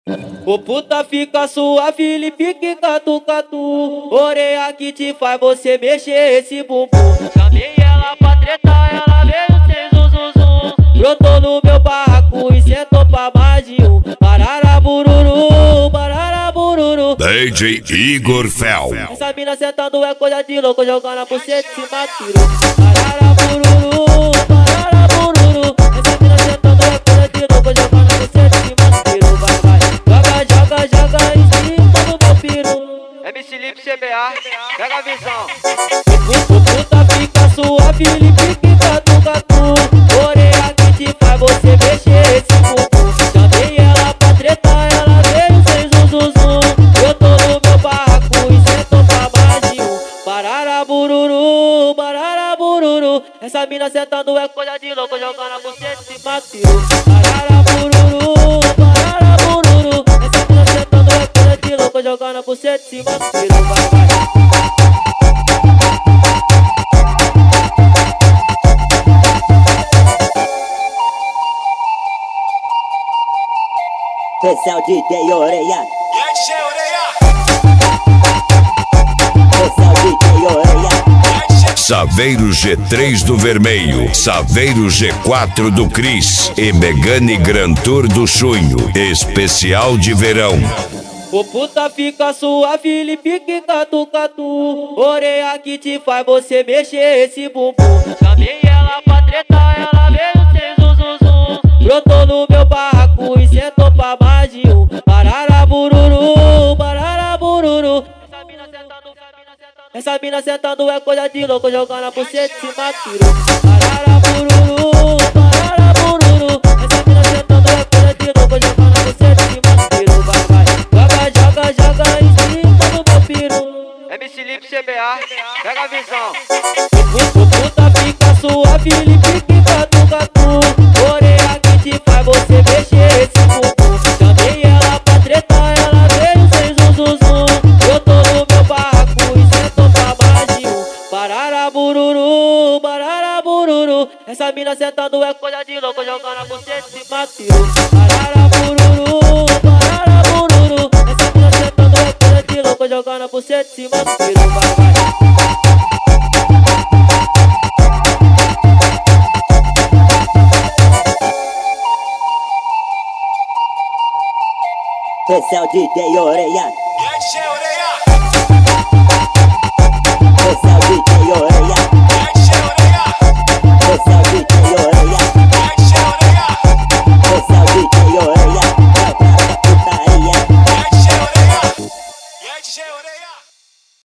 Ô puta fica sua, Felipe que catu. Orelha que te faz você mexer esse bumbum. Chamei ela pra tretar, ela veio sem zum. Brotou no meu barraco e sentou pra mais de um. Bararabururu. DJ Igor Fel. Essa mina sentando é coisa de louco, jogando a buceta e cima tiro. Bararabururu. Essa mina sentando é coisa de louco, jogando a buceta e cima tiro. Vai. Joga em cima do meu piru. MC Lipe CBA, pega a visão. O puta fica sua, Felipe que catu. Orelha que te faz você mexer esse bumbum. Chamei ela pra tretar, ela veio sem zum. Eu tô no meu barraco e sentou pra mais de um. Bararabururu. Essa mina sentando é coisa de louco, jogando a buceta e cima tiro. Bararabururu. Essa mina sentando é coisa de louco, jogando a buceta e cima tiro. Vai. Esse é o DJ Orelha. E aí, DJ Orelha? Esse é o DJ Orelha. Saveiro G3 do Vermelho, Saveiro G4 do Cris e Megane Grand Tour do Chunho, especial de verão. Ô puta fica sua, Felipe que catu. Orelha que te faz você mexer esse bumbum. Chamei ela pra tretar, ela veio sem zum. Brotou no meu barraco e sentou pra mais de um. Bararabururu. Essa mina sentando é coisa de louco, jogando a buceta e cima tiro. Bararabururu. Essa mina sentando é coisa de louco, jogando a buceta e cima tiro. Vai. Joga em cima do meu piru. MC Lipe CBA, pega a visão. O puta fica sua, Felipe que catu. Orelha que te faz você mexer esse bumbum. Chamei ela pra tretar, ela veio sem zum. Eu tô no meu barraco e sentou pra mais de um. Bararabururu. Essa mina sentando é coisa de louco, jogando a buceta e cima tiro. Bararabururu. Essa mina sentando é coisa de louco, jogando a buceta e cima tiro. Vai. Esse é o DJ Orelha. E aí, DJ Orelha? Esse é o DJ Orelha. E aí, DJ Orelha? Esse é o DJ Orelha. E aí, DJ Orelha? Esse é o DJ Orelha. Vai pra putaria. E aí, DJ Orelha? E aí, DJ Orelha?